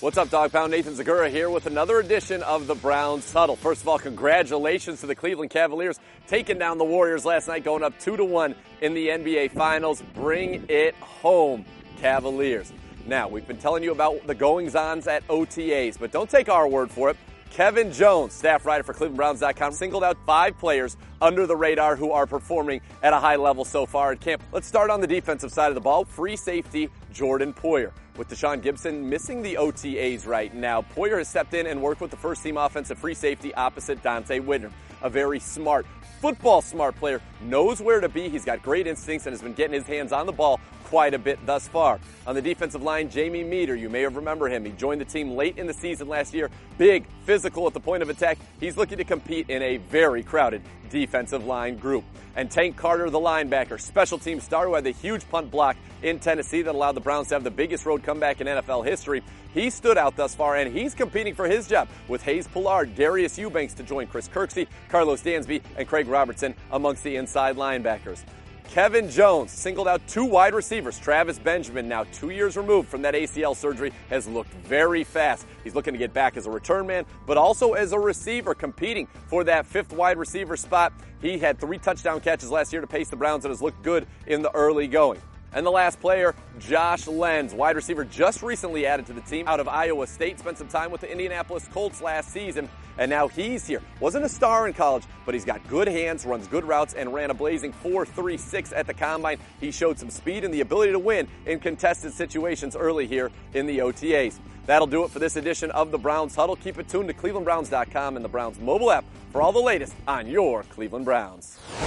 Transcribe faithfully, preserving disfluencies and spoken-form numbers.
What's up, Dog Pound? Nathan Zagura here with another edition of the Browns Huddle. First of all, congratulations to the Cleveland Cavaliers taking down the Warriors last night, going up two to one in the N B A Finals. Bring it home, Cavaliers. Now, we've been telling you about the goings-ons at O T As, but don't take our word for it. Kevin Jones, staff writer for Cleveland Browns dot com, singled out five players under the radar who are performing at a high level so far at camp. Let's start on the defensive side of the ball. Free safety Jordan Poyer. With Deshaun Gibson missing the O T As right now, Poyer has stepped in and worked with the first-team offensive free safety opposite Donte Whitner. A very smart, football-smart player, knows where to be. He's got great instincts and has been getting his hands on the ball quite a bit thus far. On the defensive line, Jamie Meter, you may have remember him. He joined the team late in the season last year. Big, physical at the point of attack. He's looking to compete in a very crowded defensive line group. And Tank Carter, the linebacker, special team star who had the huge punt block in Tennessee that allowed the Browns to have the biggest road comeback in N F L history. He stood out thus far, and he's competing for his job with Hayes Pullard, Darius Eubanks to join Chris Kirksey, Carlos Dansby, and Craig Robertson amongst the inside linebackers. Kevin Jones singled out two wide receivers. Travis Benjamin, now two years removed from that A C L surgery, has looked very fast. He's looking to get back as a return man, but also as a receiver, competing for that fifth wide receiver spot. He had three touchdown catches last year to pace the Browns and has looked good in the early going. And the last player, Josh Lenz, wide receiver just recently added to the team out of Iowa State, spent some time with the Indianapolis Colts last season, and now he's here. Wasn't a star in college, but he's got good hands, runs good routes, and ran a blazing four three six at the Combine. He showed some speed and the ability to win in contested situations early here in the O T As. That'll do it for this edition of the Browns Huddle. Keep it tuned to Cleveland Browns dot com and the Browns mobile app for all the latest on your Cleveland Browns.